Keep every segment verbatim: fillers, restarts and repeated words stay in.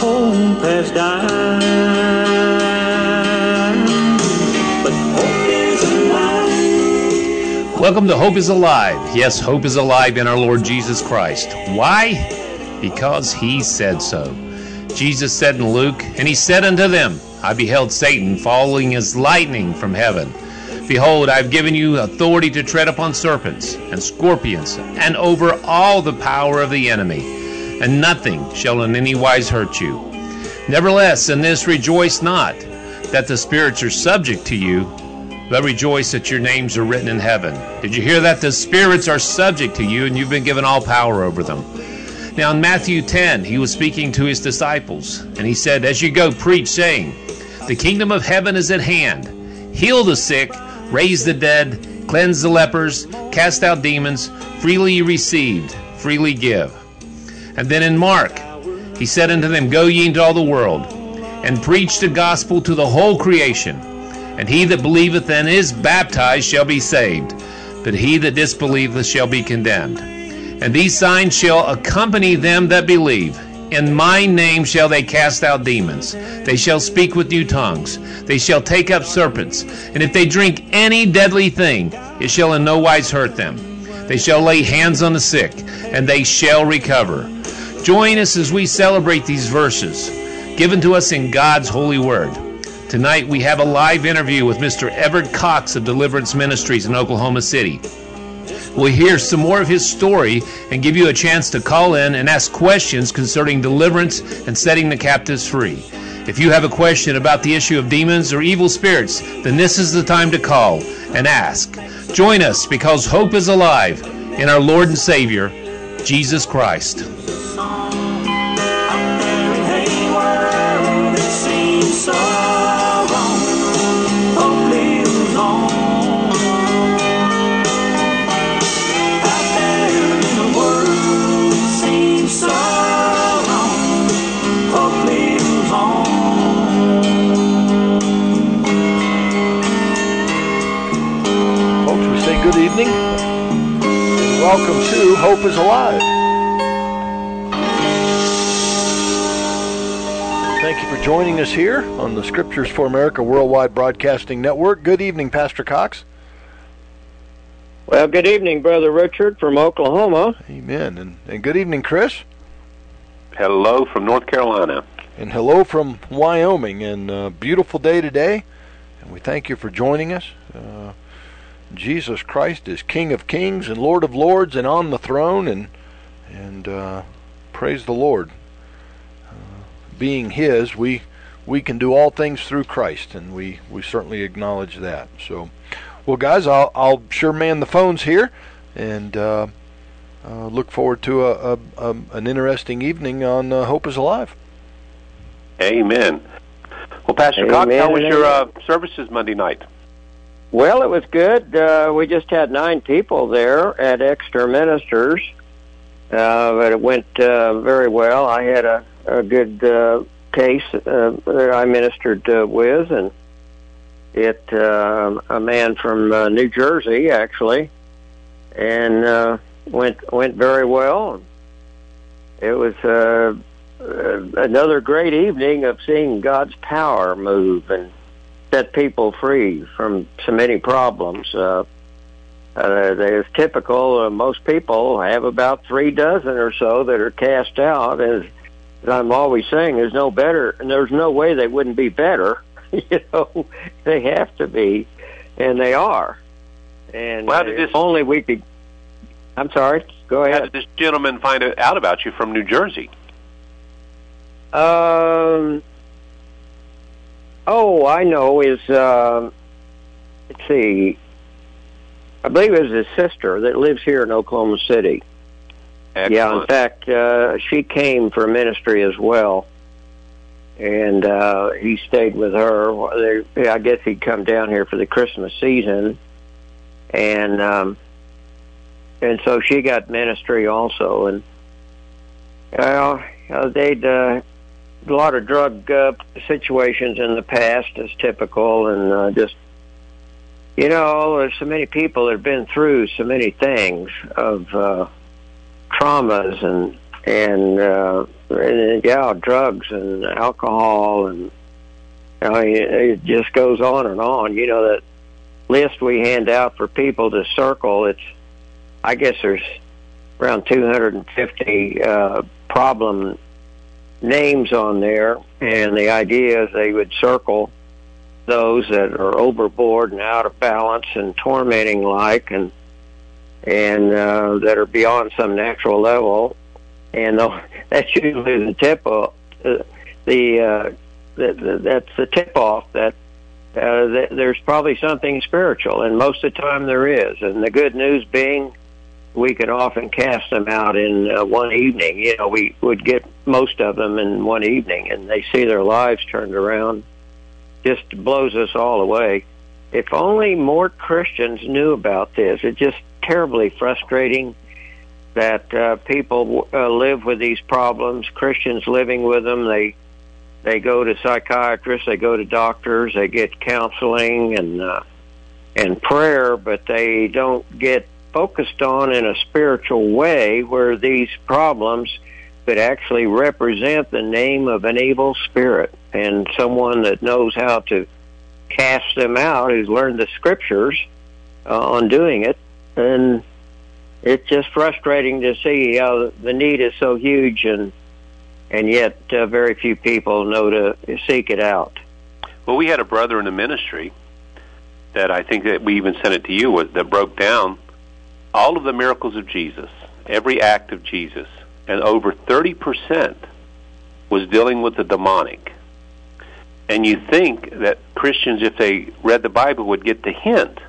hope has died. But hope is alive. Welcome to Hope is Alive. Yes, hope is alive in our Lord Jesus Christ. Why? Because He said so. Jesus said in Luke, "And He said unto them, I beheld Satan falling as lightning from heaven. Behold, I have given you authority to tread upon serpents and scorpions, and over all the power of the enemy, and nothing shall in any wise hurt you. Nevertheless, in this rejoice not, that the spirits are subject to you, but rejoice that your names are written in heaven." Did you hear that? The spirits are subject to you, and you've been given all power over them. Now in Matthew ten, He was speaking to His disciples, and He said, "As you go, preach, saying, the kingdom of heaven is at hand. Heal the sick, raise the dead, cleanse the lepers, cast out demons. Freely you received, freely give." And then in Mark, He said unto them, "Go ye into all the world, and preach the gospel to the whole creation. And he that believeth and is baptized shall be saved, but he that disbelieveth shall be condemned. And these signs shall accompany them that believe. In my name shall they cast out demons. They shall speak with new tongues. They shall take up serpents. And if they drink any deadly thing, it shall in no wise hurt them. They shall lay hands on the sick, and they shall recover." Join us as we celebrate these verses given to us in God's holy word. Tonight we have a live interview with Mister Everett Cox of Deliverance Ministries in Oklahoma City. We'll hear some more of his story and give you a chance to call in and ask questions concerning deliverance and setting the captives free. If you have a question about the issue of demons or evil spirits, then this is the time to call and ask. Join us, because hope is alive in our Lord and Savior, Jesus Christ. Good evening, and welcome to Hope is Alive. Thank you for joining us here on the Scriptures for America Worldwide Broadcasting Network. Good evening, Pastor Cox. Well, good evening, Brother Richard from Oklahoma. Amen. And, and good evening, Chris. Hello from North Carolina. And hello from Wyoming. And a beautiful day today, and we thank you for joining us. Uh, Jesus Christ is King of Kings and Lord of Lords and on the throne, and and uh, praise the Lord. Uh, being His, we we can do all things through Christ, and we, we certainly acknowledge that. So, well, guys, I'll I'll sure man the phones here, and uh, uh, look forward to a, a, a an interesting evening on uh, Hope is Alive. Amen. Well, Pastor Amen. Cox, how was your uh, services Monday night? Well, it was good. Uh, we just had nine people there at Exeter Ministers, uh, but it went uh, very well. I had a, a good uh, case uh, that I ministered uh, with, and it uh, a man from uh, New Jersey, actually, and uh, went went very well. It was uh, uh, another great evening of seeing God's power move and set people free from so many problems. Uh, uh, it's typical. Uh, most people have about three dozen or so that are cast out. As, as I'm always saying, there's no better, and there's no way they wouldn't be better. You know, they have to be, and they are. And well, how did this, only we could. I'm sorry. Go ahead. How did this gentleman find out about you from New Jersey? Um. Oh, I know. Is uh, let's see. I believe it was his sister that lives here in Oklahoma City. Excellent. Yeah, in fact, uh, she came for ministry as well, and uh, he stayed with her. They, I guess he'd come down here for the Christmas season, and um, and so she got ministry also. And well, uh, they'd. Uh, A lot of drug uh, situations in the past is typical, and uh, just, you know, there's so many people that have been through so many things of uh, traumas and and, uh, and yeah, drugs and alcohol, and I mean, it just goes on and on. You know, that list we hand out for people to circle, it's, I guess there's around two hundred fifty uh, problem names on there, and the idea is they would circle those that are overboard and out of balance and tormenting like, and and uh, that are beyond some natural level, and that's usually the tip off. Uh, the, uh, the, the that's the tip off that uh, th- there's probably something spiritual, and most of the time there is. And the good news being, we could often cast them out in uh, one evening. You know, we would get most of them in one evening, and they see their lives turned around. Just blows us all away. If only more Christians knew about this. It's just terribly frustrating that uh, people uh, live with these problems, Christians living with them. They they go to psychiatrists, they go to doctors, they get counseling and uh, and prayer, but they don't get focused on in a spiritual way where these problems could actually represent the name of an evil spirit, and someone that knows how to cast them out, who's learned the scriptures uh, on doing it. And it's just frustrating to see how the need is so huge, and and yet uh, very few people know to seek it out. Well, we had a brother in the ministry that I think that we even sent it to you, was, that broke down all of the miracles of Jesus, every act of Jesus, and over thirty percent was dealing with the demonic. And you think that Christians, if they read the Bible, would get the hint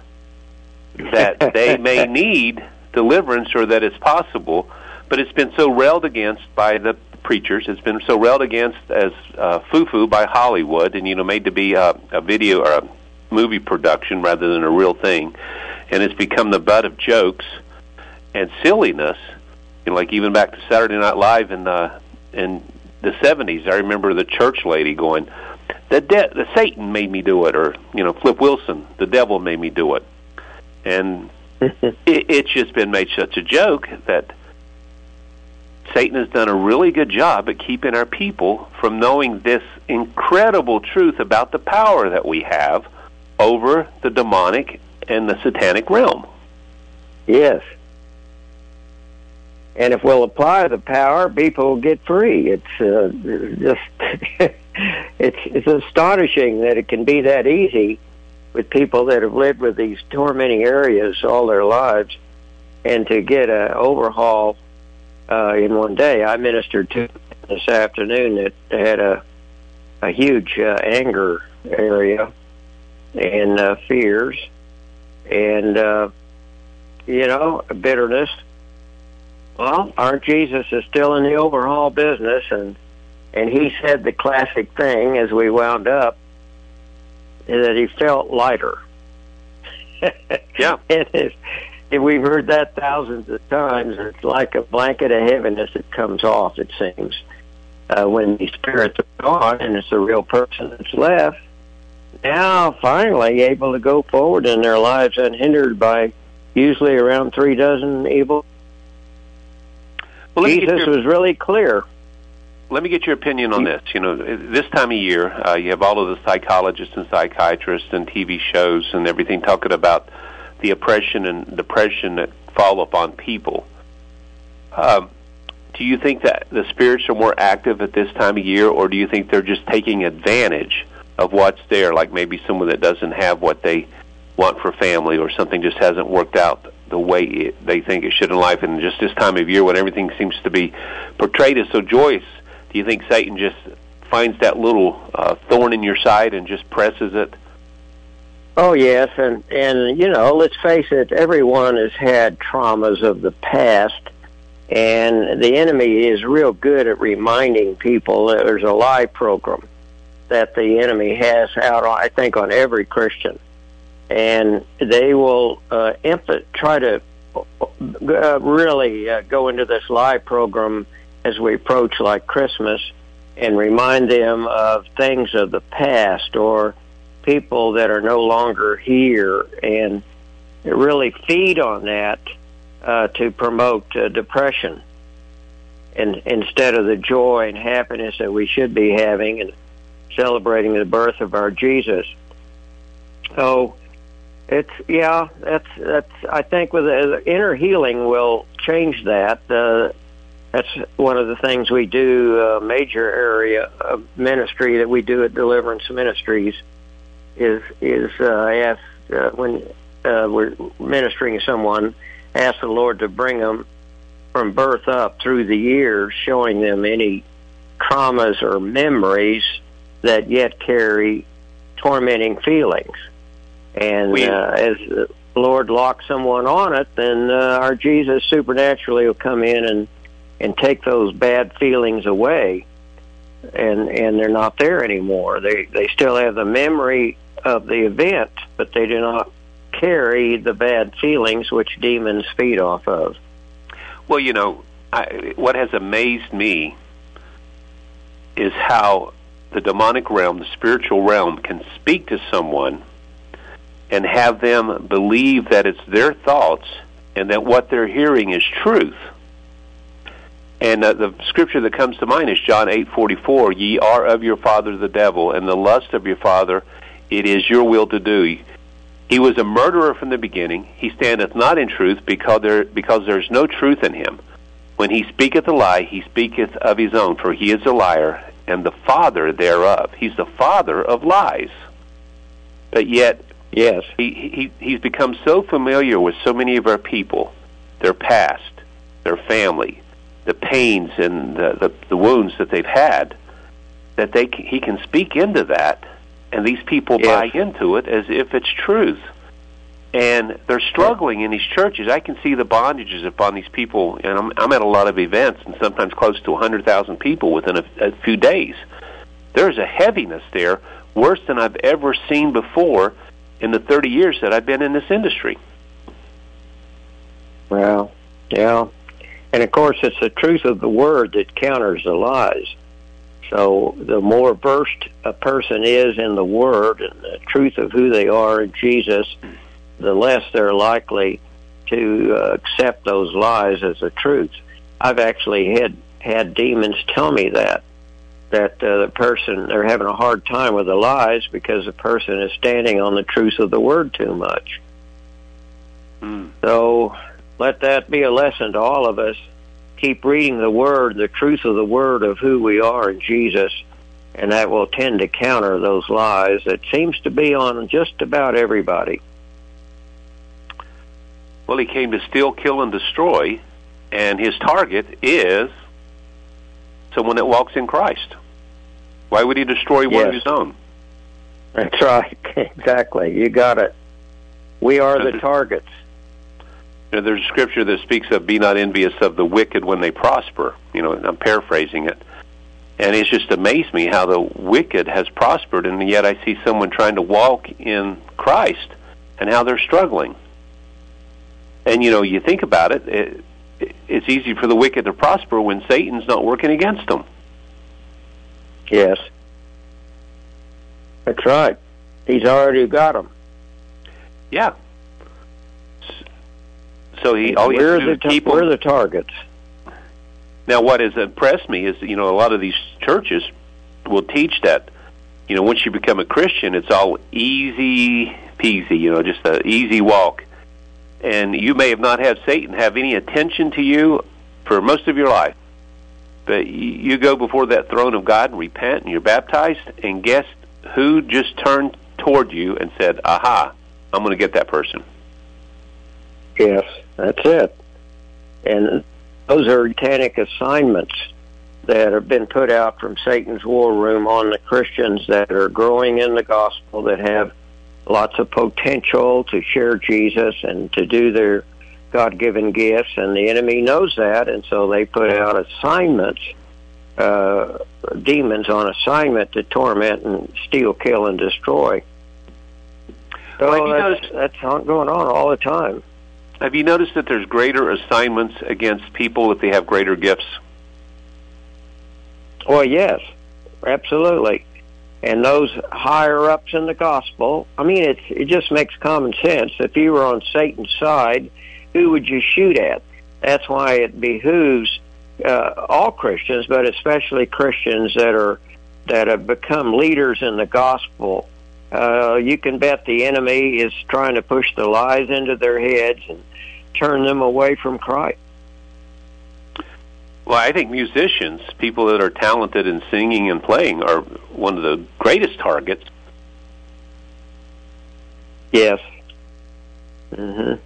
that they may need deliverance, or that it's possible, but it's been so railed against by the preachers. It's been so railed against as uh, foo-foo by Hollywood, and, you know, made to be a, a video or a movie production rather than a real thing. And it's become the butt of jokes and silliness. You know, like even back to Saturday Night Live in the in the seventies, I remember the church lady going, "The de- the Satan made me do it," or, you know, Flip Wilson, "The devil made me do it." And it, it's just been made such a joke that Satan has done a really good job at keeping our people from knowing this incredible truth about the power that we have over the demonic and the satanic realm. Yes. And if we'll apply the power, people will get free. It's uh, just it's it's astonishing that it can be that easy with people that have lived with these tormenting areas all their lives, and to get an overhaul uh, in one day. I ministered to this afternoon that had a a huge uh, anger area and uh, fears and uh, you know, bitterness. Well, our Jesus is still in the overhaul business, and and he said the classic thing as we wound up, that he felt lighter. Yeah. It is, and we've heard that thousands of times. It's like a blanket of heaviness that comes off, it seems, uh, when these spirits are gone and it's a real person that's left. Now, finally, able to go forward in their lives unhindered by usually around three dozen evil. Well, Jesus your, was really clear. Let me get your opinion on this. You know, this time of year, uh, you have all of the psychologists and psychiatrists and T V shows and everything talking about the oppression and depression that fall upon people. Um, do you think that the spirits are more active at this time of year, or do you think they're just taking advantage of what's there, like maybe someone that doesn't have what they want for family, or something just hasn't worked out the way it, they think it should in life, and just this time of year when everything seems to be portrayed as so joyous, do you think Satan just finds that little uh, thorn in your side and just presses it? Oh, yes, and, and, you know, let's face it, everyone has had traumas of the past, and the enemy is real good at reminding people that there's a lie program that the enemy has out, on, I think, on every Christian. And they will uh, imp- try to uh, really uh, go into this lie program as we approach like Christmas and remind them of things of the past or people that are no longer here, and really feed on that uh, to promote uh, depression. and instead of the joy and happiness that we should be having and celebrating the birth of our Jesus. So it's yeah, that's that's. I think with the, the inner healing will change that. Uh, that's one of the things we do. A major area of ministry that we do at Deliverance Ministries is is uh, ask uh, when uh, we're ministering to someone, ask the Lord to bring them from birth up through the years, showing them any traumas or memories that yet carry tormenting feelings. And we, uh, as the Lord locks someone on it, then uh, our Jesus supernaturally will come in and, and take those bad feelings away, and and they're not there anymore. They they still have the memory of the event, but they do not carry the bad feelings which demons feed off of. Well, you know, I, what has amazed me is how the demonic realm, the spiritual realm, can speak to someone and have them believe that it's their thoughts and that what they're hearing is truth. And uh, the scripture that comes to mind is John eight forty-four, "Ye are of your father the devil, and the lust of your father it is your will to do. He was a murderer from the beginning. He standeth not in truth, because there because there is no truth in him. When he speaketh a lie, he speaketh of his own, for he is a liar, and the father thereof." He's the father of lies. But yet, yes, he, he he's become so familiar with so many of our people, their past, their family, the pains and the, the, the wounds that they've had, that they he can speak into that, and these people yes. buy into it as if it's truth. And they're struggling in these churches. I can see the bondages upon these people, and I'm, I'm at a lot of events, and sometimes close to one hundred thousand people within a, a few days. There's a heaviness there, worse than I've ever seen before in the thirty years that I've been in this industry. Well, yeah. And of course, it's the truth of the word that counters the lies. So the more versed a person is in the word and the truth of who they are in Jesus, the less they're likely to uh, accept those lies as the truth. I've actually had, had demons tell me that, that uh, the person, they're having a hard time with the lies because the person is standing on the truth of the word too much. Mm. So let that be a lesson to all of us. Keep reading the word, the truth of the word of who we are in Jesus, and that will tend to counter those lies that seems to be on just about everybody. Well, he came to steal, kill, and destroy, and his target is someone that walks in Christ. Why would he destroy one yes. of his own? That's right. Exactly. You got it. We are the targets. You know, there's a scripture that speaks of, "Be not envious of the wicked when they prosper." You know, I'm paraphrasing it. And it's just amazed me how the wicked has prospered, and yet I see someone trying to walk in Christ and how they're struggling. And, you know, you think about it, it it's easy for the wicked to prosper when Satan's not working against them. Yes. That's right. He's already got them. Yeah. So he all he has to do is keep them. We're the targets. Now, what has impressed me is, you know, a lot of these churches will teach that, you know, once you become a Christian, it's all easy peasy, you know, just an easy walk. And you may have not had Satan have any attention to you for most of your life. But you go before that throne of God and repent, and you're baptized, and guess who just turned toward you and said, "Aha, I'm going to get that person." Yes, that's it. And those are satanic assignments that have been put out from Satan's war room on the Christians that are growing in the gospel, that have lots of potential to share Jesus and to do their God-given gifts, and the enemy knows that, and so they put out assignments, uh, demons on assignment to torment and steal, kill, and destroy. So well, that's, noticed, that's going on all the time. Have you noticed that there's greater assignments against people if they have greater gifts? Well, yes, absolutely. And those higher ups in the gospel, I mean, it's, it just makes common sense. If you were on Satan's side, who would you shoot at? That's why it behooves uh, all Christians, but especially Christians that are that have become leaders in the gospel. Uh, you can bet the enemy is trying to push the lies into their heads and turn them away from Christ. Well, I think musicians, people that are talented in singing and playing, are one of the greatest targets. Yes. Mm-hmm.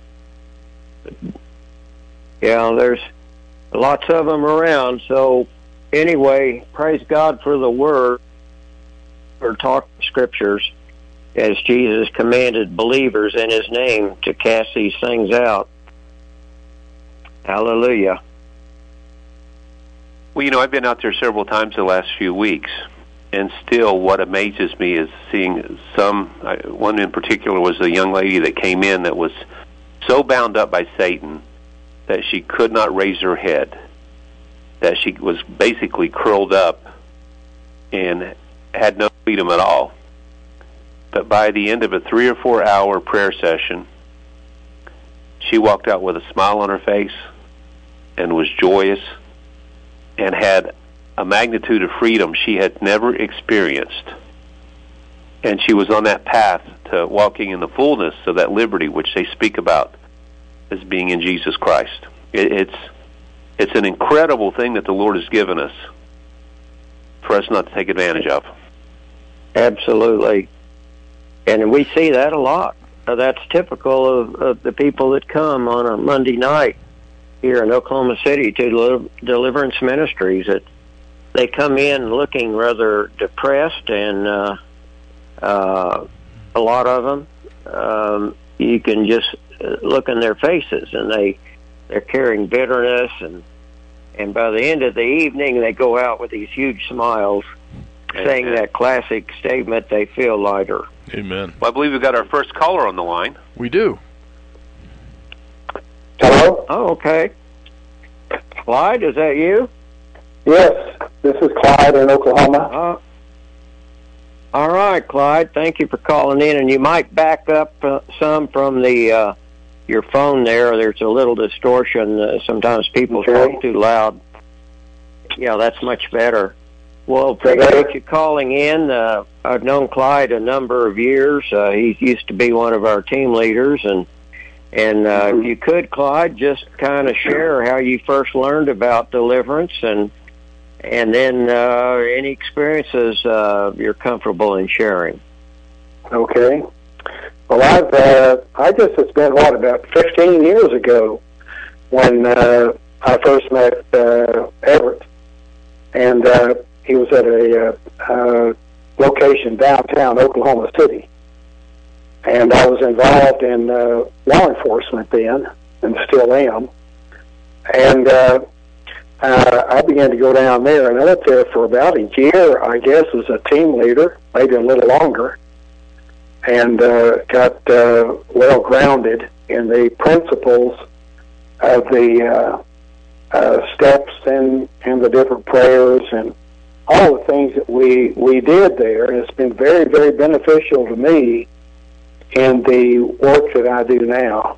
Yeah, there's lots of them around. So anyway, praise God for the Word, or talk Scriptures, as Jesus commanded believers in His name to cast these things out. Hallelujah. Well, you know, I've been out there several times the last few weeks, and still what amazes me is seeing some, one in particular was a young lady that came in that was so bound up by Satan that she could not raise her head, that she was basically curled up and had no freedom at all. But by the end of a three or four hour prayer session, she walked out with a smile on her face and was joyous and had a magnitude of freedom she had never experienced. And she was on that path to walking in the fullness of that liberty which they speak about as being in Jesus Christ. It, it's it's an incredible thing that the Lord has given us for us not to take advantage of. Absolutely. And we see that a lot. Uh, that's typical of, of the people that come on a Monday night here in Oklahoma City to Del- Deliverance Ministries. That they come in looking rather depressed, and uh, uh, a lot of them, um, you can just look in their faces, and they, they're carrying bitterness, and and by the end of the evening, they go out with these huge smiles, Amen. Saying that classic statement, they feel lighter. Amen. Well, I believe we've got our first caller on the line. We do. Hello? Oh, okay. Clyde, is that you? Yes, this is Clyde in Oklahoma. Uh, all right, Clyde. Thank you for calling in. And you might back up uh, some from the uh, your phone there. There's a little distortion. Uh, sometimes people Okay. talk too loud. Yeah, that's much better. Well, appreciate you calling in. Uh, I've known Clyde a number of years. Uh, he used to be one of our team leaders, and and uh, Mm-hmm. if you could, Clyde, just kind of share how you first learned about deliverance, and and then uh, any experiences uh, you're comfortable in sharing. Okay. Well, I've uh, I guess it's been what about fifteen years ago when uh, I first met uh, Everett, and uh, he was at a uh, uh, location downtown Oklahoma City, and I was involved in uh, law enforcement then, and still am. And uh, uh, I began to go down there, and I went there for about a year, I guess, as a team leader, maybe a little longer, and uh, got uh, well grounded in the principles of the uh, uh, steps and, and the different prayers and all the things that we, we did there. And it's been very, very beneficial to me in the work that I do now.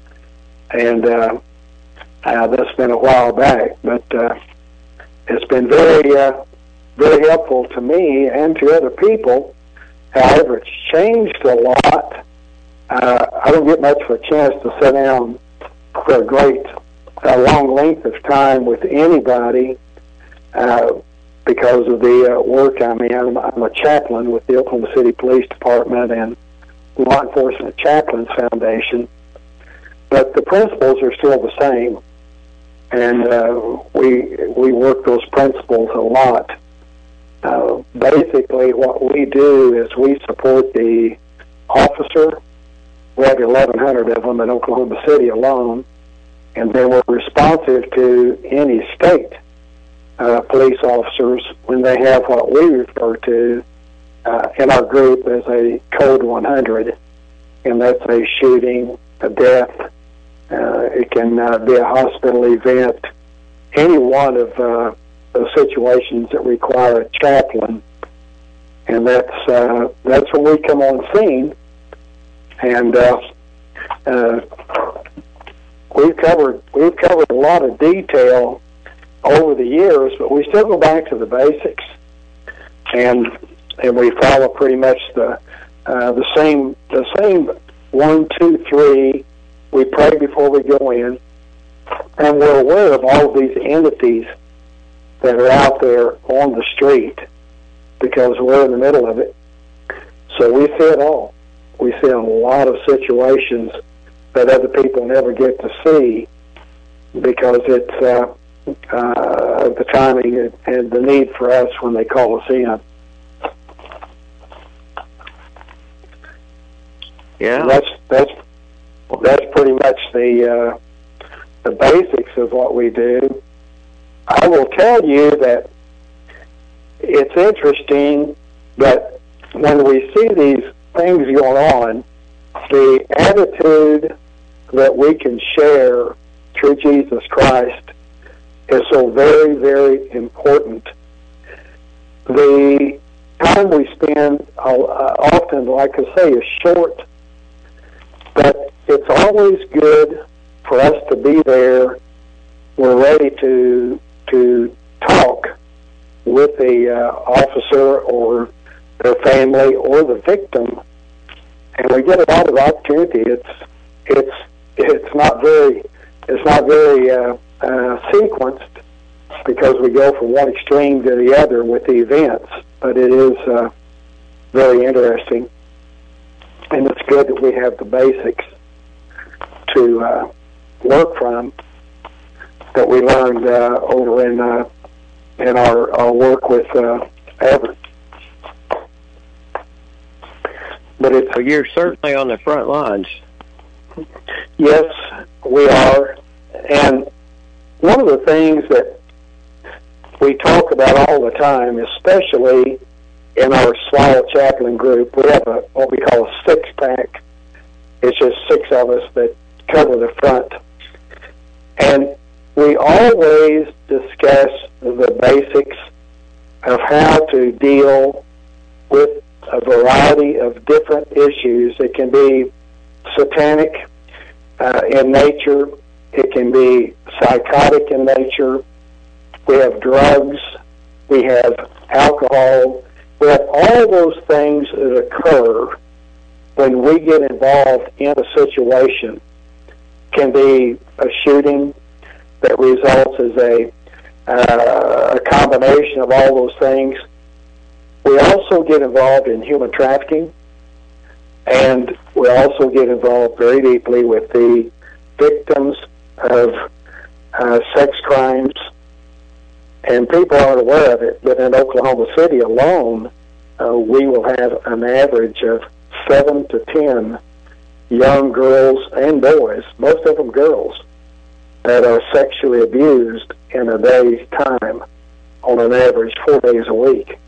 And uh, uh, that's been a while back, but uh, it's been very, uh, very helpful to me and to other people. However, it's changed a lot. Uh, I don't get much of a chance to sit down for a great, uh, long length of time with anybody uh, because of the uh, work I'm in. I'm, I'm a chaplain with the Oklahoma City Police Department and Law Enforcement Chaplains Foundation. But the principles are still the same, and uh, we we work those principles a lot. Uh, basically, what we do is we support the officer. We have eleven hundred of them in Oklahoma City alone, and then we're responsive to any state uh, police officers when they have what we refer to uh, in our group as a Code one hundred, and that's a shooting, a death. Uh, it can uh, be a hospital event, any one of uh, those situations that require a chaplain, and that's uh, that's when we come on scene. And uh, uh, we've covered we've covered a lot of detail over the years, but we still go back to the basics, and and we follow pretty much the uh, the same the same one, two, three. We pray before we go in, and we're aware of all of these entities that are out there on the street because we're in the middle of it. So we see it all. We see a lot of situations that other people never get to see because it's uh, uh, the timing and the need for us when they call us in. Yeah, that's that's that's pretty much the uh, the basics of what we do. I will tell you that it's interesting that when we see these things going on, the attitude that we can share through Jesus Christ is so very, very important. The time we spend uh, often, like I say, is short, but it's always good for us to be there. We're ready to to talk with the uh, officer or their family or the victim, and we get a lot of opportunity. It's it's it's not very it's not very uh, uh, sequenced because we go from one extreme to the other with the events, but it is uh, very interesting, and it's good that we have the basics to uh, work from that we learned uh, over in uh, in our, our work with uh, Everett. But it's well, you're certainly on the front lines. Yes, we are. And one of the things that we talk about all the time, especially in our Smile Chaplain group, we have a, what we call a six-pack. It's just six of us that cover the front. And we always discuss the basics of how to deal with a variety of different issues. It can be satanic uh, in nature. It can be psychotic in nature. We have drugs. We have alcohol. We have all those things that occur when we get involved in a situation. It can be a shooting that results as a, uh, a combination of all those things. We also get involved in human trafficking, and we also get involved very deeply with the victims of uh, sex crimes. And people aren't aware of it, but in Oklahoma City alone, uh, we will have an average of seven to ten young girls and boys, most of them girls, that are sexually abused in a day's time, on an average four days a week.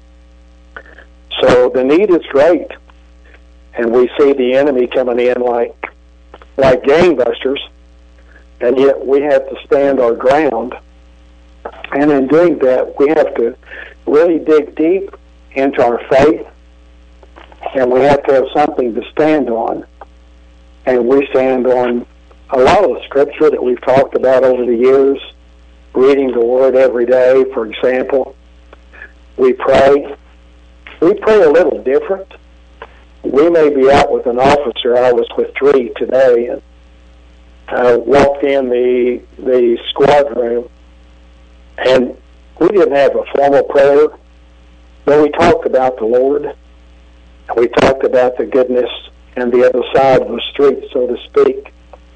So the need is great, and we see the enemy coming in like like gangbusters, and yet we have to stand our ground. And in doing that, we have to really dig deep into our faith, and we have to have something to stand on. And we stand on a lot of the scripture that we've talked about over the years, reading the Word every day, for example. We pray. We pray a little different. We may be out with an officer. I was with three today, and I walked in the the squad room, and we didn't have a formal prayer, but we talked about the Lord, and we talked about the goodness and the other side of the street, so to speak.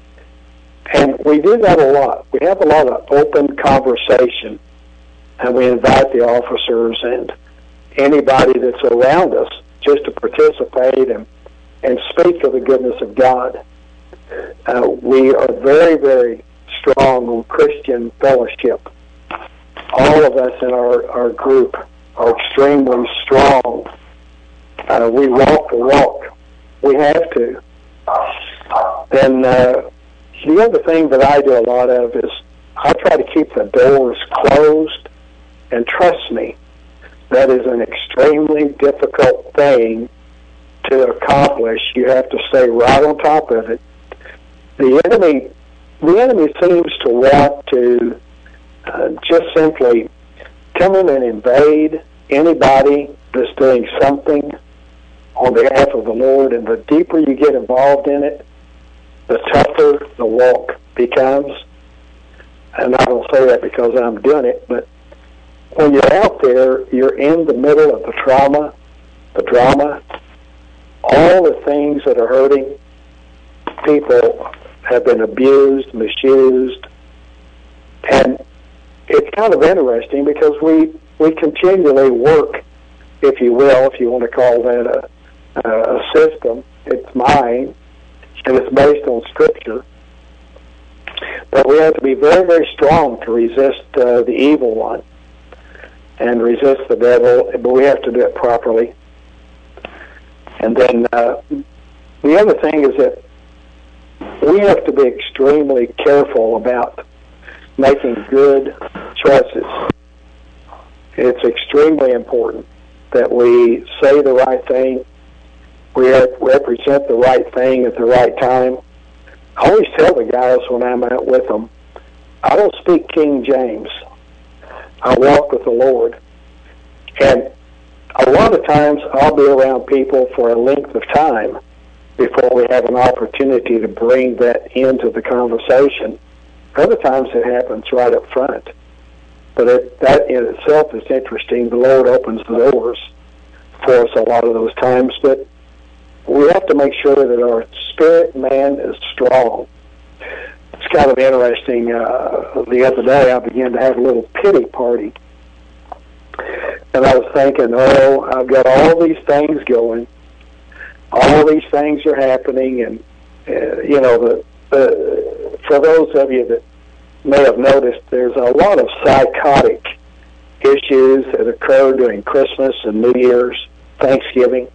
And we do that a lot. We have a lot of open conversation, and we invite the officers and anybody that's around us just to participate and, and speak of the goodness of God. Uh, we are very, very strong on Christian fellowship. All of us in our, our group are extremely strong. Uh, we walk the walk. We have to. And uh, the other thing that I do a lot of is I try to keep the doors closed, and trust me, that is an extremely difficult thing to accomplish. You have to stay right on top of it. The enemy, the enemy seems to want to uh, just simply come in and invade anybody that's doing something on behalf of the Lord, and the deeper you get involved in it, the tougher the walk becomes. And I don't say that because I'm doing it, but when you're out there, you're in the middle of the trauma, the drama, all the things that are hurting. People have been abused, misused, and it's kind of interesting because we, we continually work, if you will, if you want to call that a, a system. It's mine, and it's based on Scripture. But we have to be very, very strong to resist uh, the evil one and resist the devil, but we have to do it properly. And then uh, the other thing is that we have to be extremely careful about making good choices. It's extremely important that we say the right thing, we represent the right thing at the right time. I always tell the guys when I'm out with them, I don't speak King James. I walk with the Lord. And a lot of times I'll be around people for a length of time before we have an opportunity to bring that into the conversation. Other times it happens right up front. But it, that in itself is interesting. The Lord opens the doors for us a lot of those times. But we have to make sure that our spirit man is strong. It's kind of interesting. Uh, the other day I began to have a little pity party. And I was thinking, oh, I've got all these things going. All these things are happening. And, uh, you know, the, the, for those of you that may have noticed, there's a lot of psychotic issues that occur during Christmas and New Year's, Thanksgiving.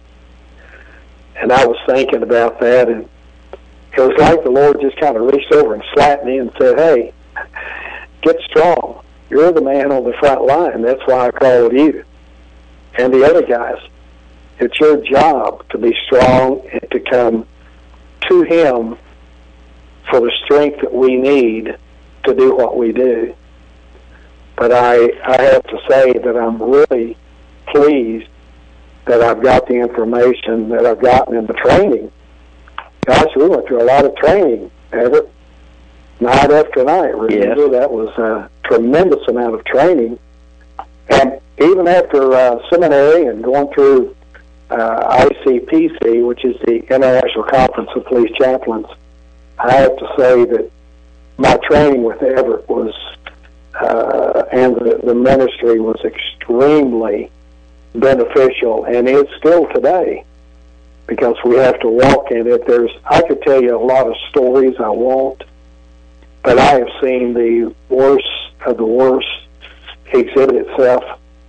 And I was thinking about that, and it was like the Lord just kind of reached over and slapped me and said, hey, get strong. You're the man on the front line. That's why I called you. And the other guys, it's your job to be strong and to come to Him for the strength that we need to do what we do. But I, I have to say that I'm really pleased that I've got the information that I've gotten in the training. Gosh, we went through a lot of training, Everett, night after night. Remember, yes. That was a tremendous amount of training. And even after uh, seminary and going through uh, I C P C, which is the International Conference of Police Chaplains, I have to say that my training with Everett was, uh, and the, the ministry was extremely beneficial, and is still today, because we have to walk in it. There's, I could tell you a lot of stories I won't, but I have seen the worst of the worst exhibit itself.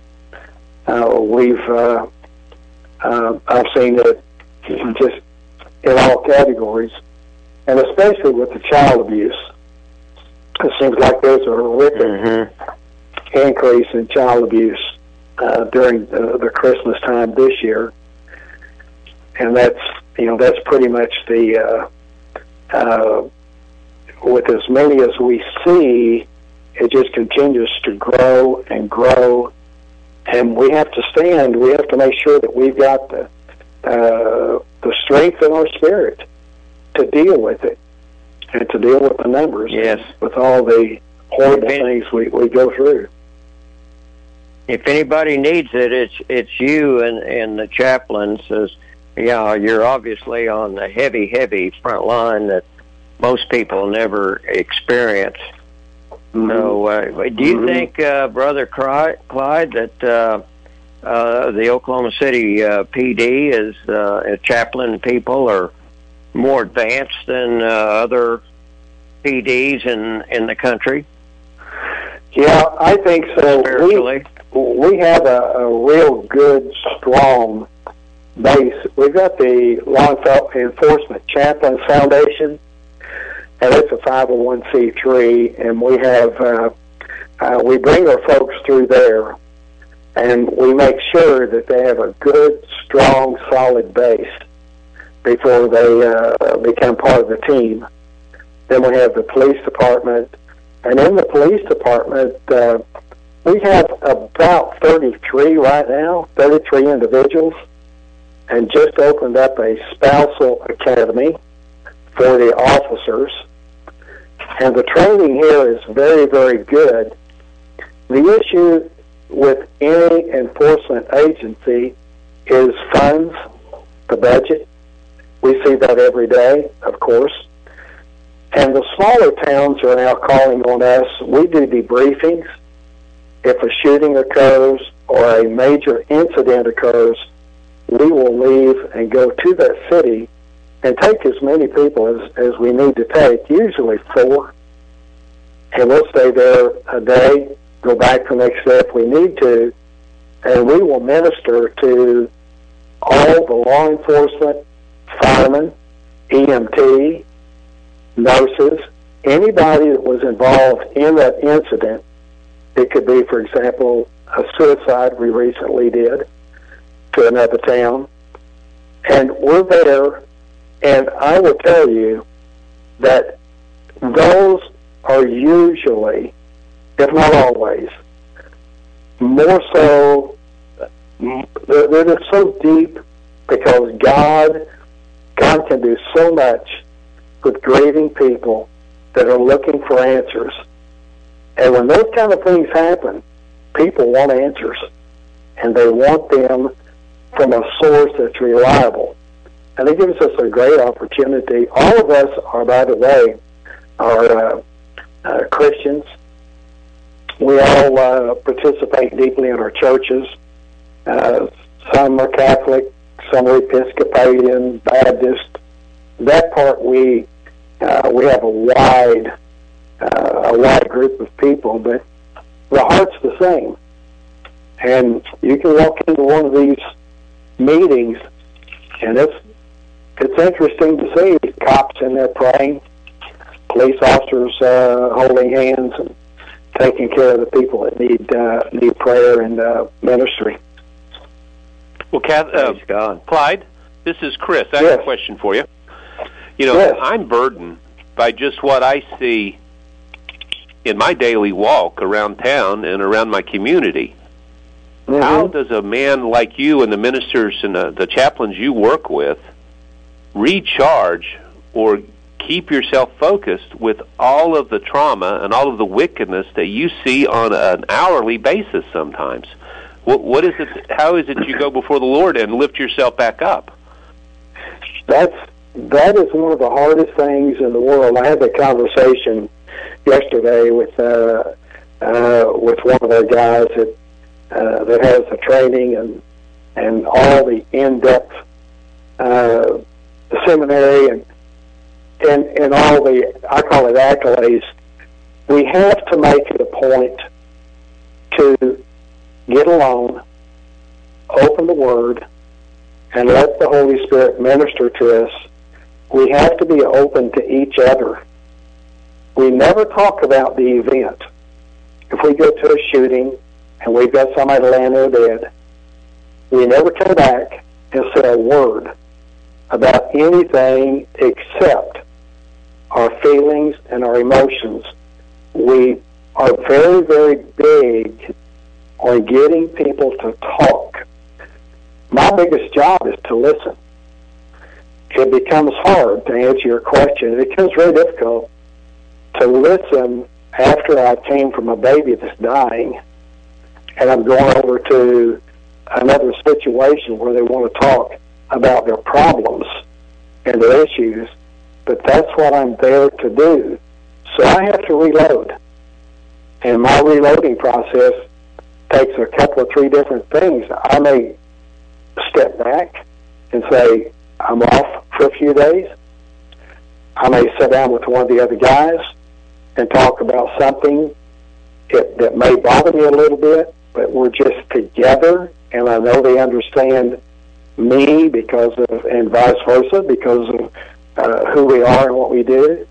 Uh, we've, uh, uh, I've seen it just in all categories, and especially with the child abuse. It seems like there's a horrific mm-hmm. increase in child abuse uh, during the, the Christmas time this year, and that's you know that's pretty much the uh, uh, with as many as we see, it just continues to grow and grow, and we have to stand. We have to make sure that we've got the uh, the strength in our spirit to deal with it. And to deal with the numbers, yes, with all the horrible things we, we go through. If anybody needs it, it's it's you and, and the chaplains. As yeah, you're obviously on the heavy, heavy front line that most people never experience. Mm-hmm. So, uh, do you mm-hmm. think, uh, Brother Clyde, that uh, uh, the Oklahoma City uh, P D is uh, chaplain people are more advanced than uh, other P Ds in, in the country? Yeah, I think so. We, we have a, a real good, strong base. We've got the Law Enforcement Chaplains Foundation, and it's a five oh one c three, and we have uh, uh, we bring our folks through there, and we make sure that they have a good, strong, solid base before they uh, become part of the team. Then we have the police department, And in the police department, uh, we have about thirty-three right now, thirty-three individuals, and just opened up a spousal academy for the officers. And the training here is very, very good. The issue with any enforcement agency is funds, the budget. We see that every day, of course. And the smaller towns are now calling on us. We do debriefings. If a shooting occurs or a major incident occurs, we will leave and go to that city and take as many people as, as we need to take, usually four. And we'll stay there a day, go back the next day if we need to, and we will minister to all the law enforcement, firemen, E M T, nurses, anybody that was involved in that incident. It could be, for example, a suicide we recently did to another town. And we're there, and I will tell you that those are usually, if not always, more so, they're, they're just so deep because God, God can do so much with grieving people that are looking for answers. And when those kind of things happen, people want answers, and they want them from a source that's reliable. And it gives us a great opportunity. All of us are, by the way, are uh, uh, Christians. We all uh, participate deeply in our churches. Uh, some are Catholic, some are Episcopalian, Baptist. That part we uh, we have a wide uh, a wide group of people, but the heart's the same. And you can walk into one of these meetings, and it's it's interesting to see cops in there praying, police officers uh, holding hands and taking care of the people that need uh, need prayer and uh, ministry. Well, Kath, uh, God. Clyde, this is Chris. I Yes. have a question for you. You know, Yes. I'm burdened by just what I see in my daily walk around town and around my community. Mm-hmm. How does a man like you and the ministers and the, the chaplains you work with recharge or keep yourself focused with all of the trauma and all of the wickedness that you see on an hourly basis sometimes? What, what is it? How is it you go before the Lord and lift yourself back up? That's that is one of the hardest things in the world. I had a conversation yesterday with uh, uh, with one of our guys that uh, that has the training and and all the in-depth uh, seminary and and and all the, I call it accolades. We have to make it a point to get alone, open the Word, and let the Holy Spirit minister to us. We have to be open to each other. We never talk about the event. If we go to a shooting and we've got somebody laying there dead, we never come back and say a word about anything except our feelings and our emotions. We are very, very big on getting people to talk. My biggest job is to listen. It becomes hard to answer your question. It becomes very difficult to listen after I came from a baby that's dying and I'm going over to another situation where they want to talk about their problems and their issues, but that's what I'm there to do. So I have to reload. And my reloading process takes a couple of three different things. I may step back and say, I'm off for a few days. I may sit down with one of the other guys and talk about something that, that may bother me a little bit, but we're just together, and I know they understand me because of, and vice versa, because of uh, who we are and what we do.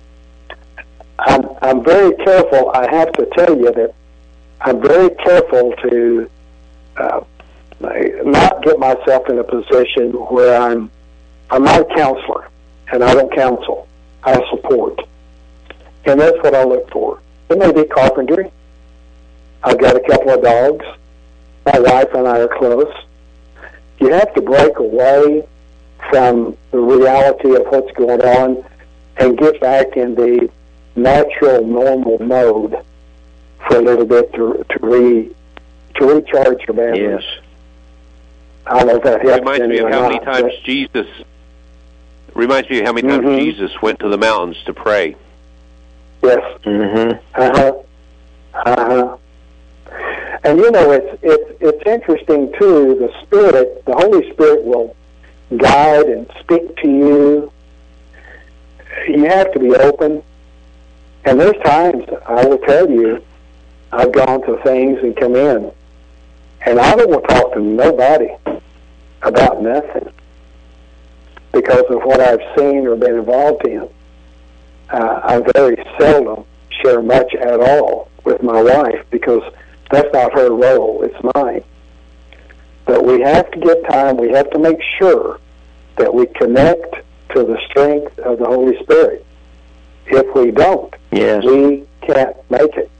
I'm, I'm very careful. I have to tell you that I'm very careful to uh, not get myself in a position where I'm I'm not a counselor, and I don't counsel. I support. And that's what I look for. It may be carpentry. I've got a couple of dogs. My wife and I are close. You have to break away from the reality of what's going on and get back in the natural, normal mode for a little bit to to re to recharge your batteries. Yes. I don't know if that It helps reminds me of anyone how or many not, times but- Jesus. Reminds me of how many times Mhm. Jesus went to the mountains to pray. Yes. Mm-hmm. Uh huh. Uh huh. And you know, it's it's it's interesting too. The Spirit, the Holy Spirit, will guide and speak to you. You have to be open. And there's times, I will tell you, I've gone to things and come in, and I don't want to talk to nobody about nothing because of what I've seen or been involved in. Uh, I very seldom share much at all with my wife because that's not her role, it's mine. But we have to get time, we have to make sure that we connect to the strength of the Holy Spirit. If we don't, Yes. we can't make it.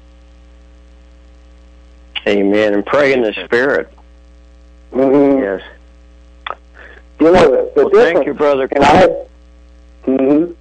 Amen. And pray in the Spirit. Mm-hmm. Yes. You know, the, the Well, difference... thank you, Brother And I... Mm-hmm.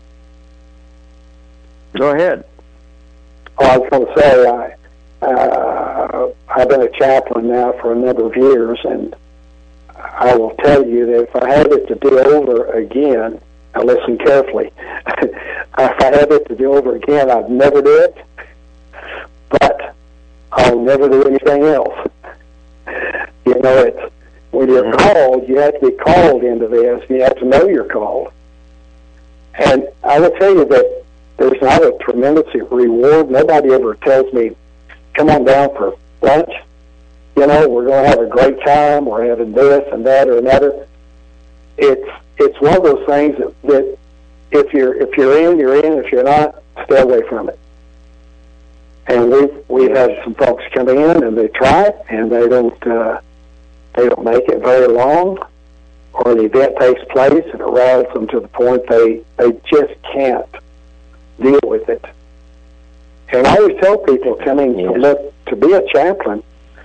Go ahead. Oh, I was going to say, I, uh, I've been a chaplain now for a number of years, and I will tell you that if I had it to do over again, now listen carefully, if I had it to do over again, I'd never do it, but I'll never do anything else. You know, it's when you're Mhm. called, you have to be called into this, and you have to know you're called. And I will tell you that there's not a tremendous reward. Nobody ever tells me, come on down for lunch. You know, we're going to have a great time. We're having this and that or another. It's it's one of those things that, that if you're if you're in, you're in. If you're not, stay away from it. And we've we've had some folks come in and they try it and they don't uh, they don't make it very long, or the event takes place and it riles them to the point they they just can't deal with it. And I always tell people coming Yes. to look to be a chaplain,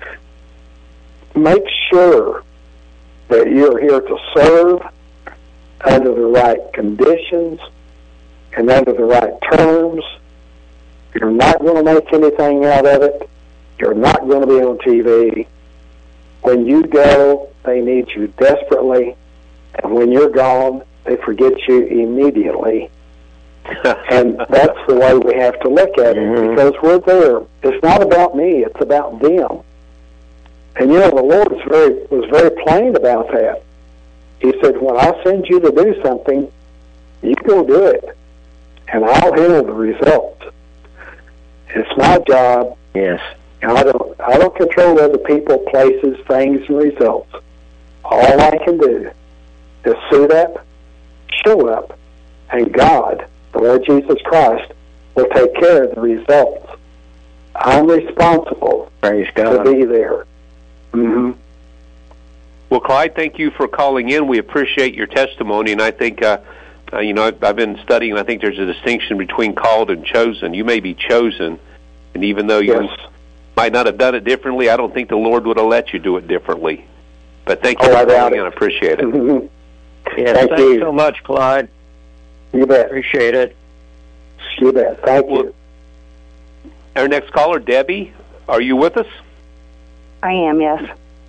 make sure that you're here to serve under the right conditions and under the right terms. You're not going to make anything out of it. You're not going to be on T V. When you go, they need you desperately. And when you're gone, they forget you immediately. And that's the way we have to look at it, Mhm. because we're there. It's not about me, it's about them. And you know, the Lord was very was very plain about that. He said, when I send you to do something, you go do it, and I'll handle the results. It's my job. Yes. And I don't I don't control other people, places, things, and results. All I can do is suit up, show up, and God, the Lord Jesus Christ, will take care of the results. I'm responsible Praise to God. be there. Mm-hmm. Well, Clyde, thank you for calling in. We appreciate your testimony, and I think, uh, uh, you know, I've, I've been studying. I think there's a distinction between called and chosen. You may be chosen, and even though you Yes. might not have done it differently, I don't think the Lord would have let you do it differently. But thank you Oh, I for doubt calling it. in. I appreciate it. Mhm. Yes, Thank thanks you. so much, Clyde. You bet. Appreciate it. You bet. Thank Well, you. Our next caller, Debbie, are you with us? I am, yes.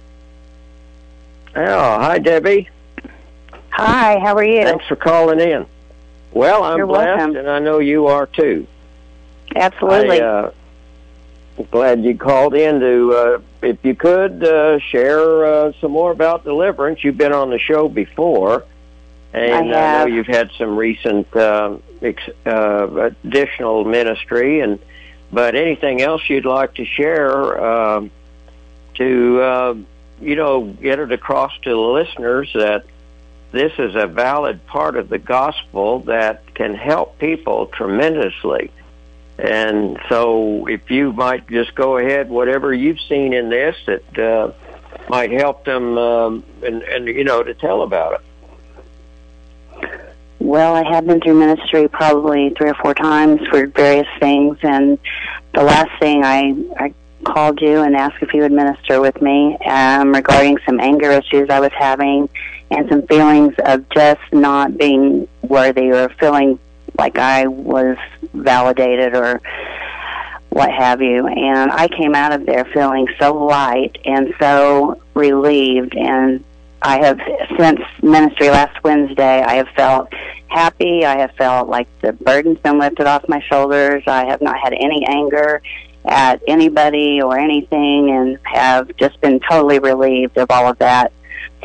Oh, hi, Debbie. Hi, how are you? Thanks for calling in. Well, I'm You're blessed, welcome. and I know you are too. Absolutely. I, uh, I'm glad you called in to, uh, if you could, uh, share uh, some more about deliverance. You've been on the show before, and I I know have. you've had some recent um, ex- uh, additional ministry. And but anything else you'd like to share um, to, uh, you know, get it across to the listeners that this is a valid part of the gospel that can help people tremendously. And so if you might just go ahead, whatever you've seen in this that uh, might help them, um, and, and, you know, to tell about it. Well, I have been through ministry probably three or four times for various things, and the last thing I, I called you and asked if you would minister with me um, regarding some anger issues I was having and some feelings of just not being worthy or feeling like I was validated or what have you. And I came out of there feeling so light and so relieved, and I have, since ministry last Wednesday, I have felt happy. I have felt like the burden's been lifted off my shoulders. I have not had any anger at anybody or anything, and have just been totally relieved of all of that.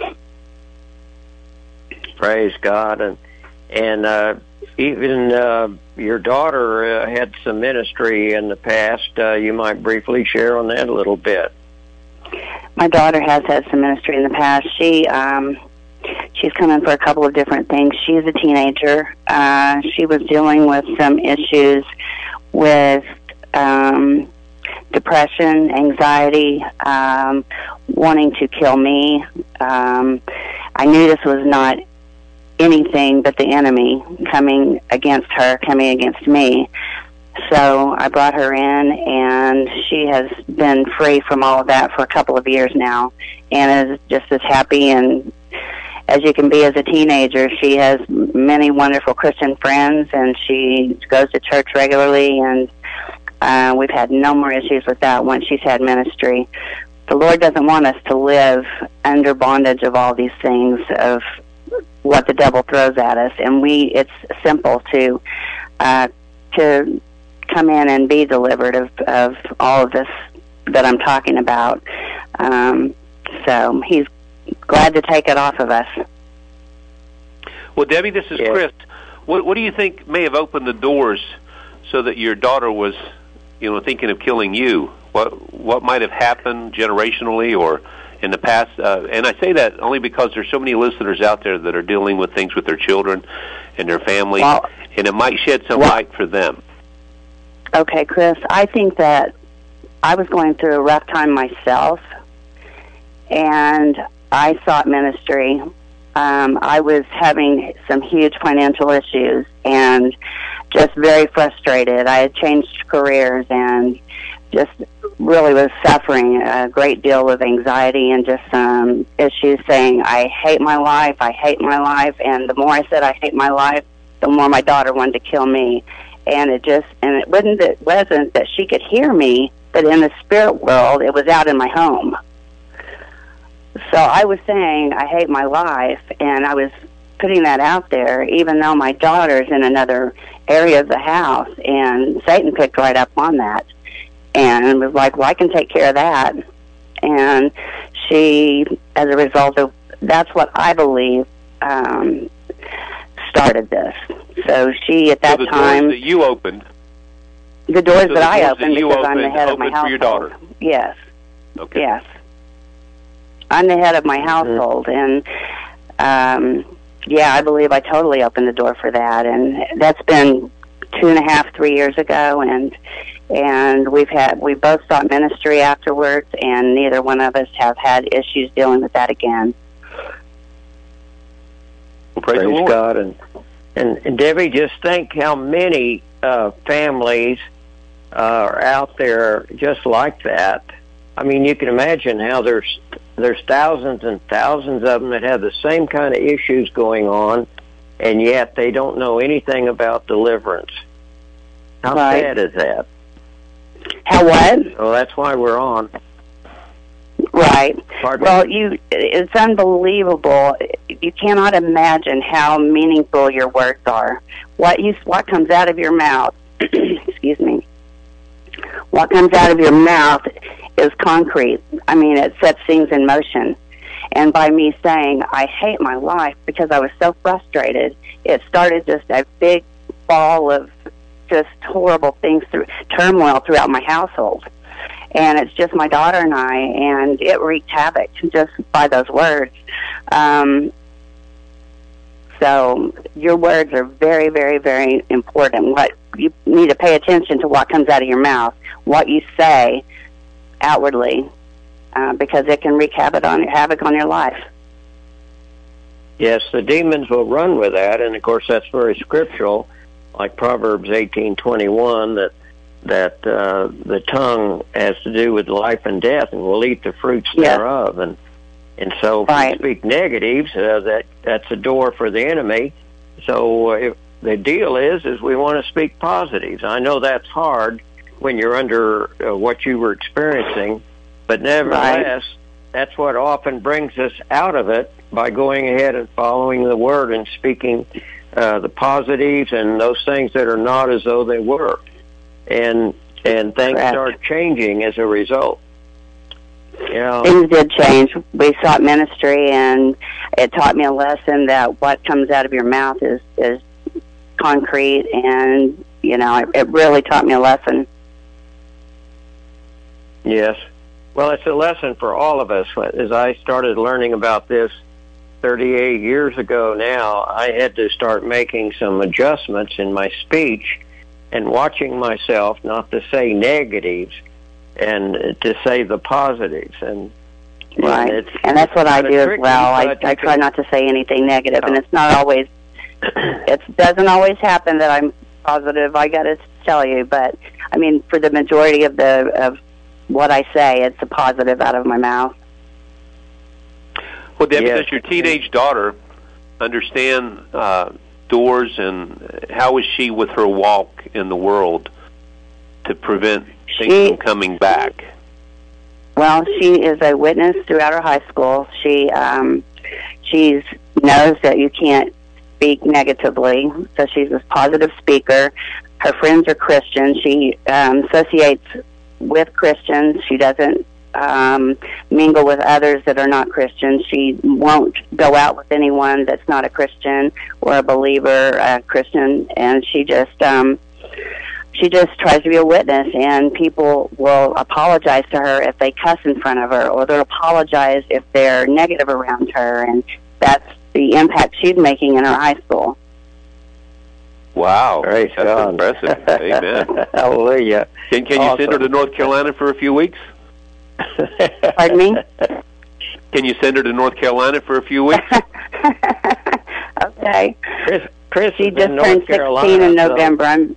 Praise God. And and uh, even uh, your daughter uh, had some ministry in the past. Uh, you might briefly share on that a little bit. My daughter has had some ministry in the past. She um, she's come in for a couple of different things. She's a teenager. Uh, she was dealing with some issues with um, depression, anxiety, um, wanting to kill me. Um, I knew this was not anything but the enemy coming against her, coming against me. So I brought her in, and she has been free from all of that for a couple of years now, and is just as happy and as you can be as a teenager. She has many wonderful Christian friends, and she goes to church regularly, and uh, we've had no more issues with that once she's had ministry. The Lord doesn't want us to live under bondage of all these things, of what the devil throws at us, and we it's simple to uh, to come in and be delivered of, of all of this that I'm talking about. Um, so he's glad to take it off of us. Well, Debbie, this is yes. Chris. What, what do you think may have opened the doors so that your daughter was, you know, thinking of killing you? What what might have happened generationally or in the past? Uh, and I say that only because there's so many listeners out there that are dealing with things with their children and their family, well, and it might shed some well, light for them. Okay, Chris, I think that I was going through a rough time myself, and I sought ministry. Um, I was having some huge financial issues and just very frustrated. I had changed careers and just really was suffering a great deal of anxiety and just some issues saying, I hate my life, I hate my life. And the more I said I hate my life, the more my daughter wanted to kill me. And it just, and it wasn't, it wasn't that she could hear me, but in the spirit world, it was out in my home. So I was saying, I hate my life, and I was putting that out there, even though my daughter's in another area of the house, and Satan picked right up on that, and was like, well, I can take care of that. And she, as a result of, that's what I believe, um, started this. So she, at that so the time... doors that you opened... The doors so that the I doors opened that you because opened, I'm the head of my opened household. for your daughter. Yes. Okay. Yes. I'm the head of my household, mm-hmm. and um, yeah, I believe I totally opened the door for that, and that's been two and a half, three years ago, and and we've had we both sought ministry afterwards, and neither one of us have had issues dealing with that again. Well, praise, praise the Lord. God, and, and and Debbie, just think how many uh, families uh, are out there just like that. I mean, you can imagine how there's there's thousands and thousands of them that have the same kind of issues going on, and yet they don't know anything about deliverance. How right. sad is that? How what? Well, that's why we're on. Right. Pardon well, me? you it's unbelievable. You cannot imagine how meaningful your words are. What you what comes out of your mouth, excuse me, what comes out of your mouth is concrete. I mean, it sets things in motion. And by me saying, I hate my life because I was so frustrated, it started just a big ball of just horrible things, through turmoil throughout my household. And it's just my daughter and I, and it wreaked havoc just by those words. Um, so your words are very, very, very important. What you need to pay attention to what comes out of your mouth, what you say outwardly, uh, because it can wreak havoc on, havoc on your life. Yes, the demons will run with that, and of course that's very scriptural, like Proverbs eighteen twenty-one, that that uh, the tongue has to do with life and death, and will eat the fruits Yes. thereof. And and so if Right. we speak negatives, uh, that that's a door for the enemy. So uh, if the deal is, is we want to speak positives. I know that's hard when you're under uh, what you were experiencing, but nevertheless, that's what often brings us out of it, by going ahead and following the Word and speaking uh, the positives and those things that are not as though they were. And and things Correct. start changing as a result. You know, Things did change. We sought ministry, and it taught me a lesson that what comes out of your mouth is, is concrete, and, you know, it, it really taught me a lesson. yes. Well, it's a lesson for all of us. As I started learning about this thirty-eight years ago now, I had to start making some adjustments in my speech and watching myself not to say negatives and to say the positives. And, Right. and, it's, And that's what I kinda do as tricky, well. I, but I you try can- not to say anything negative, and No. it's not always, it doesn't always happen that I'm positive, I got to tell you, but, I mean, for the majority of the of what I say, it's a positive out of my mouth. Well, Debbie, Yes. does your teenage daughter understand uh, doors, and how is she with her walk in the world to prevent things She- from coming back? Well, she is a witness throughout her high school. She um, she's knows that you can't speak negatively, so she's a positive speaker. Her friends are Christian. She um, associates with Christians. She doesn't um, mingle with others that are not Christians. She won't go out with anyone that's not a Christian or a believer, a Christian, and she just um, she just tries to be a witness, and people will apologize to her if they cuss in front of her, or they'll apologize if they're negative around her, and that's the impact she's making in her high school. Wow, Praise that's God. impressive. Amen. Hallelujah. Can, can you send her Awesome. to North Carolina for a few weeks? Pardon me? Can you send her to North Carolina for a few weeks? Okay. Chris, Chris She is just in North turned Carolina, sixteen in so- November. I'm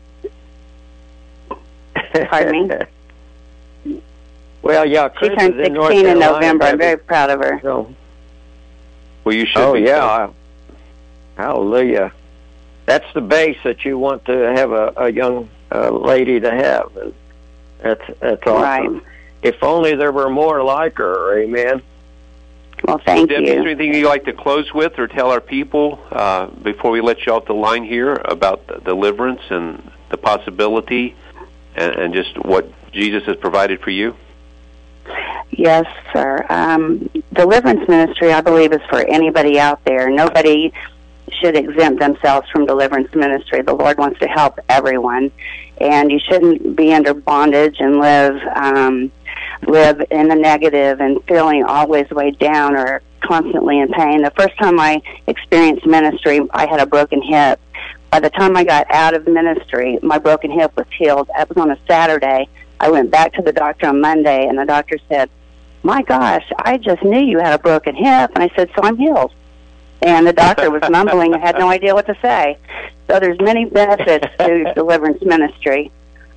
Pardon me? Well, yeah, She Chris turned is in North sixteen in Carolina, November. I'm Debbie. very proud of her. So, Well, you should oh, be. yeah. Hallelujah. That's the base that you want to have a, a young uh, lady to have. And that's that's awesome. Right. If only there were more like her, amen. Well, thank Debbie, is there you. anything you'd like to close with or tell our people uh, before we let you off the line here about the deliverance and the possibility and, and just what Jesus has provided for you? Yes, sir. Um, deliverance ministry, I believe, is for anybody out there. Nobody should exempt themselves from deliverance ministry. The Lord wants to help everyone, and you shouldn't be under bondage and live um, live in the negative and feeling always weighed down or constantly in pain. The first time I experienced ministry, I had a broken hip. By the time I got out of ministry, my broken hip was healed. That was on a Saturday. I went back to the doctor on Monday, and the doctor said, "My gosh, I just knew you had a broken hip." And I said, "So I'm healed." And the doctor was mumbling and had no idea what to say. So there's many benefits to deliverance ministry.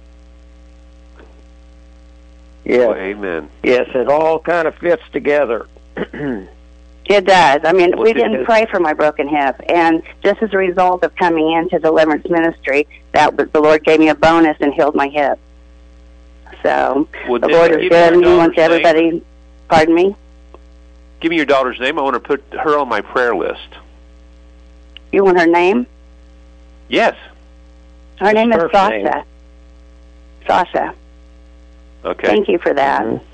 Yes. Well, amen. Yes, it all kind of fits together. It does. I mean, Well, we it didn't is. pray for my broken hip, and just as a result of coming into deliverance ministry, that was, the Lord gave me a bonus and healed my hip. So Well, the Debbie, Lord is give me good, your and He wants daughter's name. everybody. Pardon me. Give me your daughter's name. I want to put her on my prayer list. You want her name? Yes. Her name is first Sasha. name. Sasha. Okay. Thank you for that. Mhm.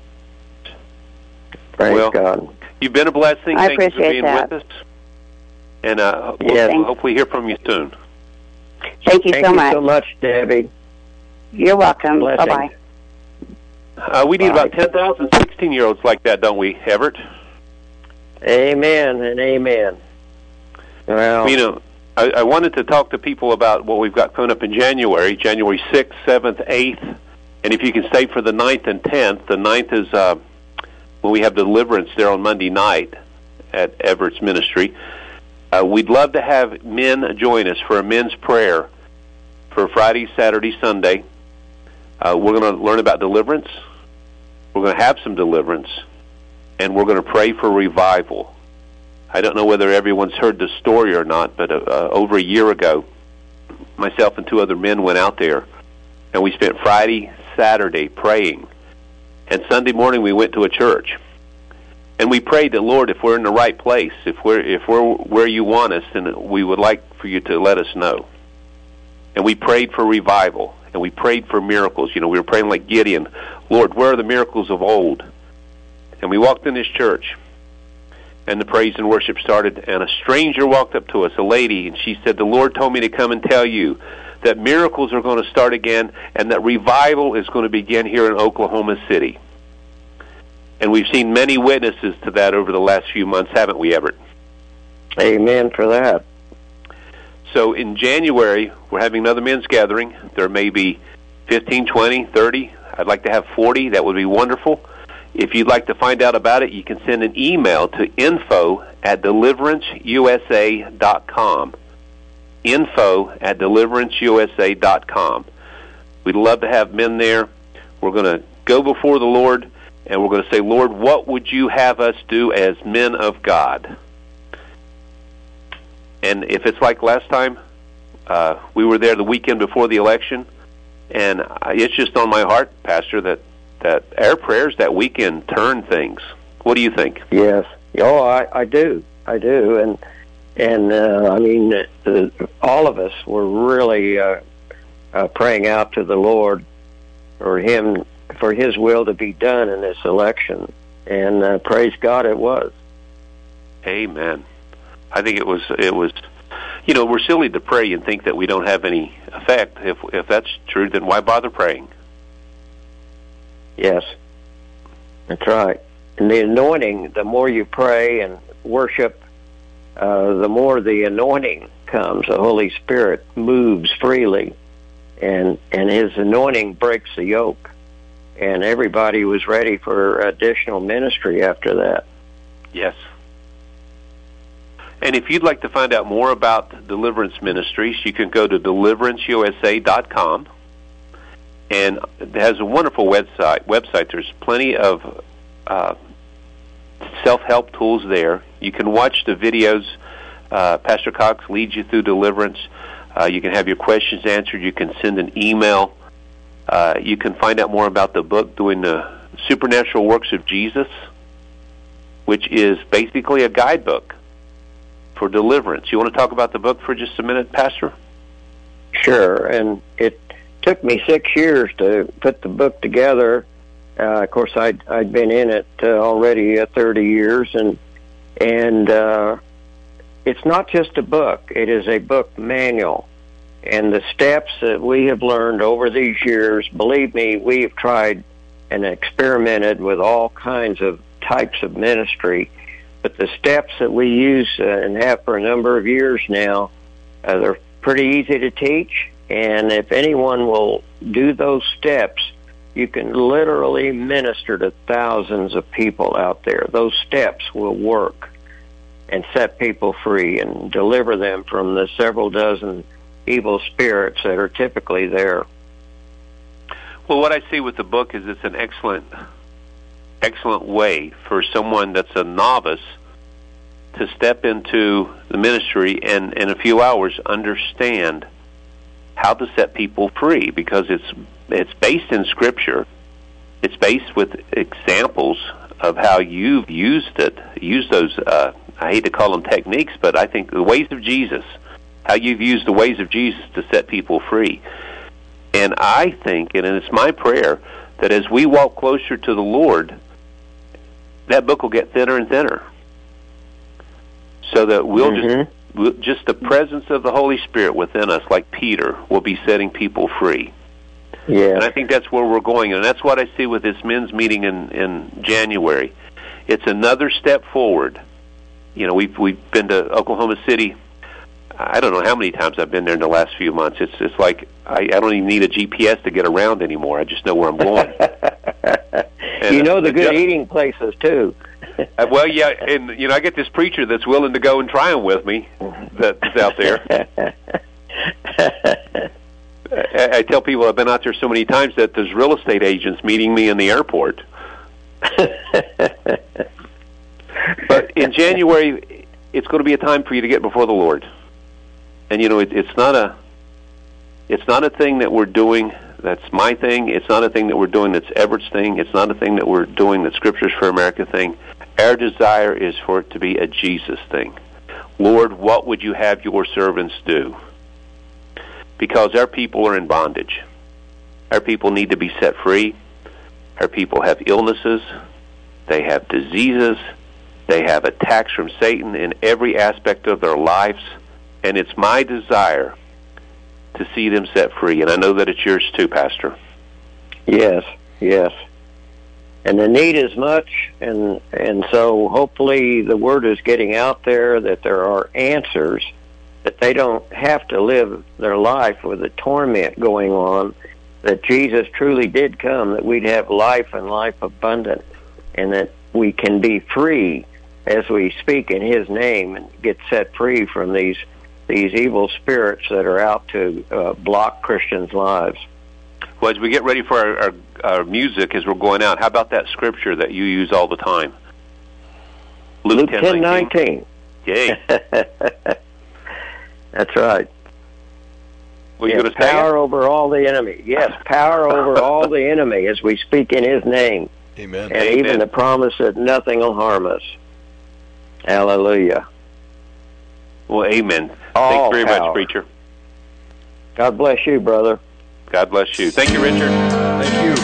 Praise Well, God. You've been a blessing. I Thank you for appreciate being that. with us. And uh, we'll, Yes. we'll hopefully hear from you soon. Thank you Thank so you much. so much, Debbie. You're welcome. Bye Blessings. bye. Uh, we need Bye. about ten thousand sixteen-year-olds like that, don't we, Everett? Amen and amen. Well, You know, I, I wanted to talk to people about what we've got coming up in January, January sixth, seventh, eighth, and if you can stay for the ninth and tenth. The ninth is uh, when we have deliverance there on Monday night, at Everett's ministry. Uh, we'd love to have men join us for a men's prayer for Friday, Saturday, Sunday. Uh, we're going to learn about deliverance. We're going to have some deliverance, and we're going to pray for revival. I don't know whether everyone's heard the story or not, but uh, uh, over a year ago, myself and two other men went out there, and we spent Friday, Saturday praying. And Sunday morning we went to a church. And we prayed that, Lord, if we're in the right place, if we're if we're where you want us, then we would like for you to let us know. And we prayed for revival, and we prayed for miracles. You know, we were praying like Gideon, Lord, where are the miracles of old? And we walked in this church, and the praise and worship started, and a stranger walked up to us, a lady, and she said, the Lord told me to come and tell you that miracles are going to start again, and that revival is going to begin here in Oklahoma City. And we've seen many witnesses to that over the last few months, haven't we, Everett? Amen for that. So in January, we're having another men's gathering. There may be fifteen, twenty, thirty. I'd like to have forty. That would be wonderful. If you'd like to find out about it, you can send an email to info at deliverance u s a dot com. Info at deliverance u s a dot com. We'd love to have men there. We're going to go before the Lord, and we're going to say, Lord, what would you have us do as men of God? And if it's like last time, uh, we were there the weekend before the election, and it's just on my heart, Pastor, that, that our prayers that weekend turn things. What do you think? Yes. Oh, I, I do. I do. And, and uh, I mean, uh, all of us were really uh, uh, praying out to the Lord for him, for his will to be done in this election. And uh, praise God it was. Amen. I think it was, it was, you know, we're silly to pray and think that we don't have any effect. If if that's true, then why bother praying? Yes, that's right. And the anointing, the more you pray and worship, uh, the more the anointing comes. The Holy Spirit moves freely, and and his anointing breaks the yoke. And everybody was ready for additional ministry after that. Yes. And if you'd like to find out more about Deliverance Ministries, you can go to deliverance u s a dot com. And it has a wonderful website. Website. There's plenty of uh, self-help tools there. You can watch the videos. Uh, Pastor Cox leads you through deliverance. Uh, you can have your questions answered. You can send an email. Uh, you can find out more about the book, Doing the Supernatural Works of Jesus, which is basically a guidebook for deliverance. You want to talk about the book for just a minute, Pastor? Sure. And it took me six years to put the book together. Uh, of course, I'd, I'd been in it uh, already uh, thirty years, and and uh, it's not just a book. It is a book manual. And the steps that we have learned over these years, believe me, we have tried and experimented with all kinds of types of ministry. But the steps that we use uh, and have for a number of years now, uh, they're pretty easy to teach. And if anyone will do those steps, you can literally minister to thousands of people out there. Those steps will work and set people free and deliver them from the several dozen evil spirits that are typically there. Well, what I see with the book is it's an excellent excellent way for someone that's a novice to step into the ministry and in a few hours understand how to set people free, because it's it's based in Scripture. It's based with examples of how you've used it, used those, uh, I hate to call them techniques, but I think the ways of Jesus, how you've used the ways of Jesus to set people free. And I think, and it's my prayer, that as we walk closer to the Lord, that book will get thinner and thinner, so that we'll mm-hmm. just we'll, just the presence of the Holy Spirit within us, like Peter, will be setting people free. Yeah, and I think that's where we're going, and that's what I see with this men's meeting in, in January. It's another step forward. You know, we've we've been to Oklahoma City. I don't know how many times I've been there in the last few months. It's it's like I, I don't even need a G P S to get around anymore. I just know where I'm going. You know the good eating places too. Uh, well, yeah, and you know, I get this preacher that's willing to go and try them with me. That's out there. I, I tell people I've been out there so many times that there's real estate agents meeting me in the airport. But in January, it's going to be a time for you to get before the Lord. And you know, it, it's not a, it's not a thing that we're doing that's my thing. It's not a thing that we're doing that's Everett's thing. It's not a thing that we're doing that's Scriptures for America thing. Our desire is for it to be a Jesus thing. Lord, what would you have your servants do? Because our people are in bondage. Our people need to be set free. Our people have illnesses. They have diseases. They have attacks from Satan in every aspect of their lives. And it's my desire to see them set free. And I know that it's yours too, Pastor. Yes, yes. And the need is much, and and so hopefully the word is getting out there that there are answers, that they don't have to live their life with the torment going on, that Jesus truly did come, that we'd have life and life abundant, and that we can be free as we speak in His name and get set free from these these evil spirits that are out to uh, block Christians' lives. Well, as we get ready for our, our, our music as we're going out, how about that scripture that you use all the time? Luke ten nineteen. Yay. That's right. Well, you yes, going to say power it? over all the enemy. Yes, power over all the enemy as we speak in His name. Amen. And Amen. even the promise that nothing will harm us. Hallelujah. Well, amen. All Thanks very power. much, preacher. God bless you, brother. God bless you. Thank you, Richard. Thank you.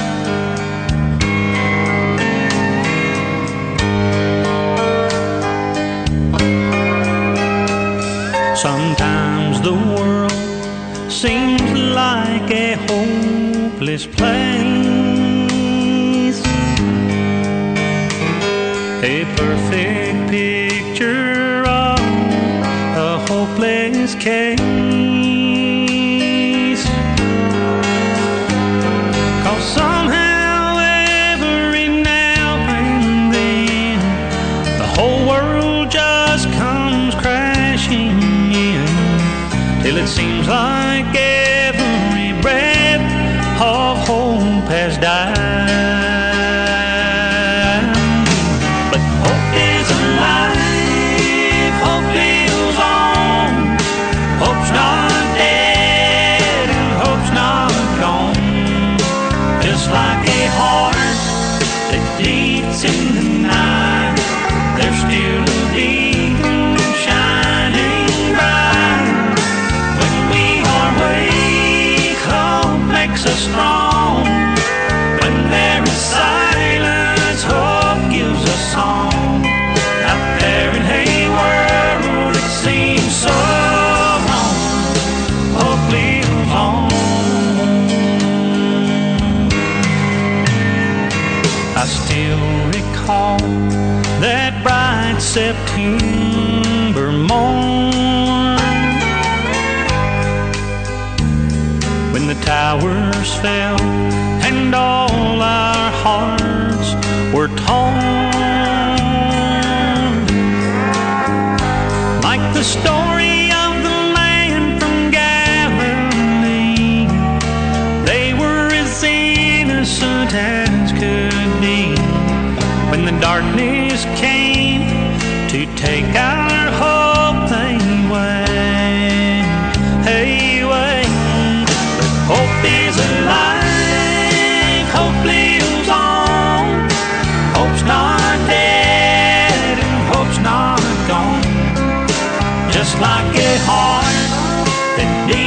Sometimes the world seems like a hopeless place, a perfect picture of a hopeless case. 'Cause somehow every now and then the whole world just comes crashing in, till it seems like every breath of hope has died. But hope is alive, hope lives on, hope's not dead, and hope's not gone. Just like a heart that beats in the night, there's still a beacon shining bright. When we are weak, hope makes us strong. When there is silence, hope gives us song. Out there in a world that seems so wrong, hope lives on. I still recall that bright September morn, when the towers fell and all our hearts were torn. Like the story of the man from Galilee, they were as innocent as could be. When the darkness came to take our hope, they went, hey, wait. But hope is alive, hope lives on, hope's not dead, and hope's not gone. Just like a heart that beats